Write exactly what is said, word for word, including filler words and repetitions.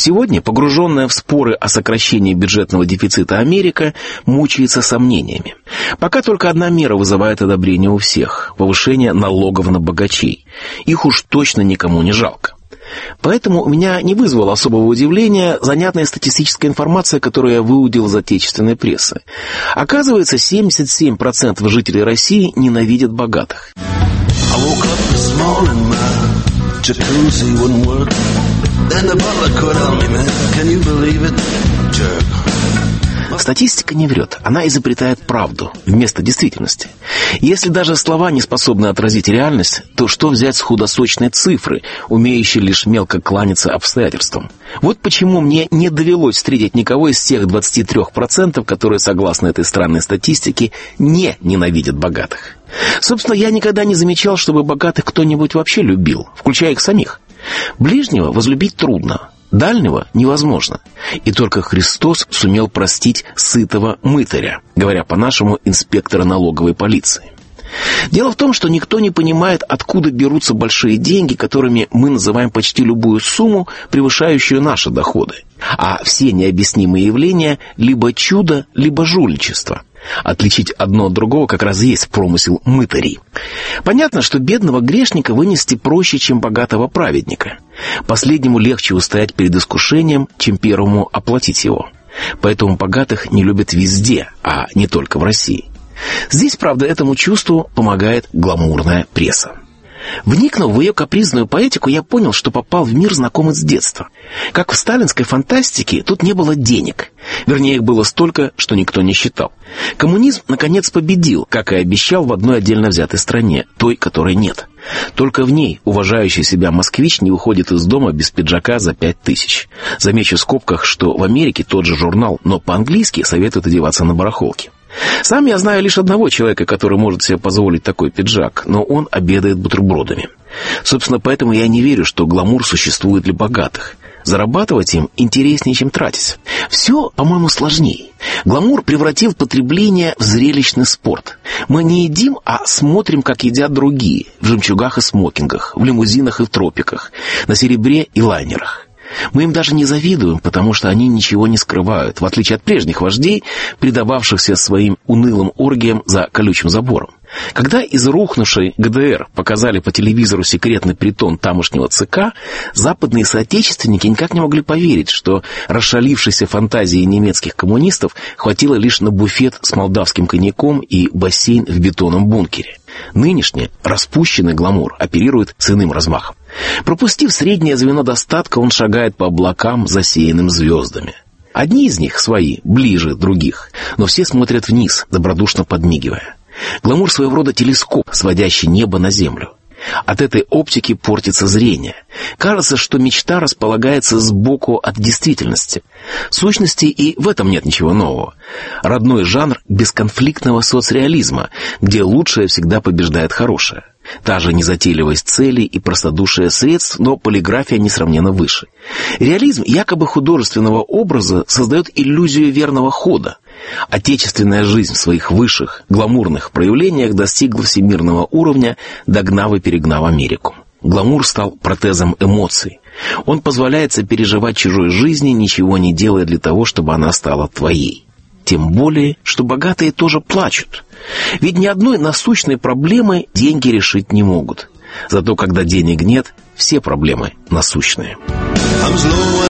Сегодня, погруженная в споры о сокращении бюджетного дефицита Америка, мучается сомнениями. Пока только одна мера вызывает одобрение у всех – повышение налогов на богачей. Их уж точно никому не жалко. Поэтому у меня не вызвало особого удивления занятная статистическая информация, которую я выудил из отечественной прессы. Оказывается, семьдесят семь процентов жителей России ненавидят богатых. Статистика не врет, она изобретает правду вместо действительности. Если даже слова не способны отразить реальность, то что взять с худосочной цифры, умеющей лишь мелко кланяться обстоятельствам? Вот почему мне не довелось встретить никого из тех двадцати трёх процентов, которые, согласно этой странной статистике, не ненавидят богатых. Собственно, я никогда не замечал, чтобы богатых кто-нибудь вообще любил, включая их самих. Ближнего возлюбить трудно, дальнего невозможно. И только Христос сумел простить сытого мытаря, говоря по-нашему, инспектора налоговой полиции. Дело в том, что никто не понимает, откуда берутся большие деньги, которыми мы называем почти любую сумму, превышающую наши доходы. А все необъяснимые явления – либо чудо, либо жульничество. Отличить одно от другого как раз есть промысел мытарей. Понятно, что бедного грешника вынести проще, чем богатого праведника. Последнему легче устоять перед искушением, чем первому оплатить его. Поэтому богатых не любят везде, а не только в России. Здесь, правда, этому чувству помогает гламурная пресса. Вникнув в ее капризную поэтику, я понял, что попал в мир, знакомый с детства. Как в сталинской фантастике, тут не было денег. Вернее, их было столько, что никто не считал. Коммунизм, наконец, победил, как и обещал в одной отдельно взятой стране, той, которой нет. Только в ней уважающий себя москвич не выходит из дома без пиджака за пять тысяч. Замечу в скобках, что в Америке тот же журнал, но по-английски советует одеваться на барахолке. Сам я знаю лишь одного человека, который может себе позволить такой пиджак, но он обедает бутербродами. Собственно, поэтому я не верю, что гламур существует для богатых. Зарабатывать им интереснее, чем тратить. Все, по-моему, сложнее. Гламур превратил потребление в зрелищный спорт. Мы не едим, а смотрим, как едят другие. В жемчугах и смокингах, в лимузинах и в тропиках, на серебре и лайнерах. Мы им даже не завидуем, потому что они ничего не скрывают, в отличие от прежних вождей, предававшихся своим унылым оргиям за колючим забором. Когда из рухнувшей ГДР показали по телевизору секретный притон тамошнего ЦК, западные соотечественники никак не могли поверить, что расшалившейся фантазии немецких коммунистов хватило лишь на буфет с молдавским коньяком и бассейн в бетонном бункере. Нынешний распущенный гламур оперирует с иным размахом. Пропустив среднее звено достатка, он шагает по облакам, засеянным звездами. Одни из них свои, ближе других, но все смотрят вниз, добродушно подмигивая. Гламур своего рода телескоп, сводящий небо на землю. От этой оптики портится зрение. Кажется, что мечта располагается сбоку от действительности. В сущности, и в этом нет ничего нового. Родной жанр бесконфликтного соцреализма, где лучшее всегда побеждает хорошее. Та же незатейливость целей и простодушие средств, но полиграфия несравненно выше. Реализм якобы художественного образа создает иллюзию верного хода. Отечественная жизнь в своих высших, гламурных проявлениях достигла всемирного уровня, догнав и перегнав Америку. Гламур стал протезом эмоций. Он позволяет сопереживать чужой жизни, ничего не делая для того, чтобы она стала твоей. Тем более, что богатые тоже плачут. Ведь ни одной насущной проблемы деньги решить не могут. Зато когда денег нет, все проблемы насущные.